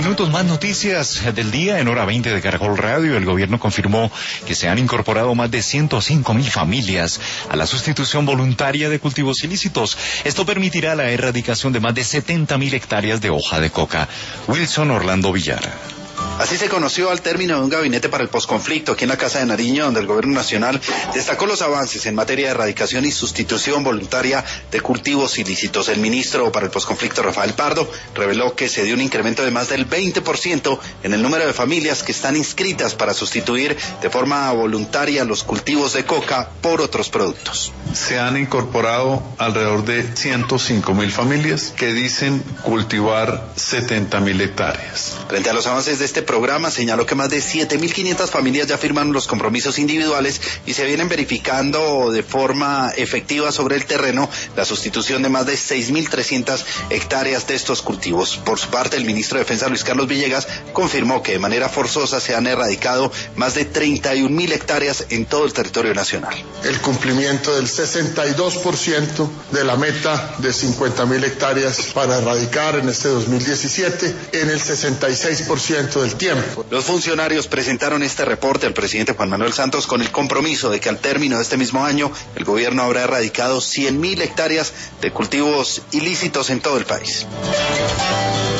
minutos, más noticias del día en hora 20 de Caracol Radio. El gobierno confirmó que se han incorporado más de 105.000 familias a la sustitución voluntaria de cultivos ilícitos. Esto permitirá la erradicación de más de 70.000 hectáreas de hoja de coca. Wilson Orlando Villar. Así se conoció al término de un gabinete para el posconflicto aquí en la Casa de Nariño, donde el Gobierno Nacional destacó los avances en materia de erradicación y sustitución voluntaria de cultivos ilícitos. El ministro para el posconflicto, Rafael Pardo, reveló que se dio un incremento de más del 20% en el número de familias que están inscritas para sustituir de forma voluntaria los cultivos de coca por otros productos. Se han incorporado alrededor de 105.000 familias que dicen cultivar 70.000 hectáreas. Frente a los avances de este programa, señaló que más de 7.500 familias ya firmaron los compromisos individuales y se vienen verificando de forma efectiva sobre el terreno la sustitución de más de 6.300 hectáreas de estos cultivos. Por su parte, el ministro de Defensa, Luis Carlos Villegas, confirmó que de manera forzosa se han erradicado más de 31.000 hectáreas en todo el territorio nacional. El cumplimiento del 62% de la meta de 50.000 hectáreas para erradicar en este 2017 en el 66% del tiempo. Los funcionarios presentaron este reporte al presidente Juan Manuel Santos con el compromiso de que al término de este mismo año el gobierno habrá erradicado 100.000 hectáreas de cultivos ilícitos en todo el país.